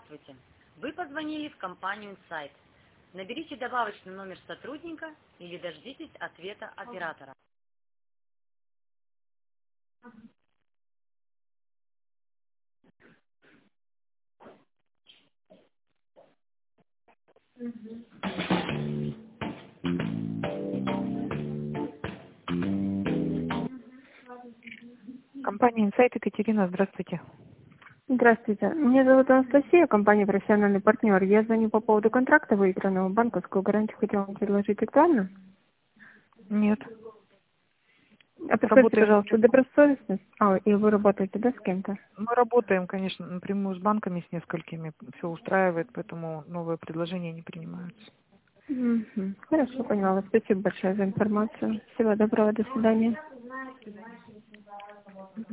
Здравствуйте. Вы позвонили в компанию Insight. Наберите добавочный номер сотрудника или дождитесь ответа оператора. Компания Insight, Екатерина, здравствуйте. Здравствуйте. Меня зовут Анастасия, компания «Профессиональный партнер». Я звоню по поводу контракта выигранного. Банковскую гарантию хотела вам предложить. Актуально? Нет. А подскажите, Работаем. пожалуйста, добросовестность? И вы работаете, да, с кем-то? Мы работаем, конечно, напрямую с банками, с несколькими. Все устраивает, поэтому новые предложения не принимаются. Хорошо, поняла. Спасибо большое за информацию. Всего доброго, до свидания.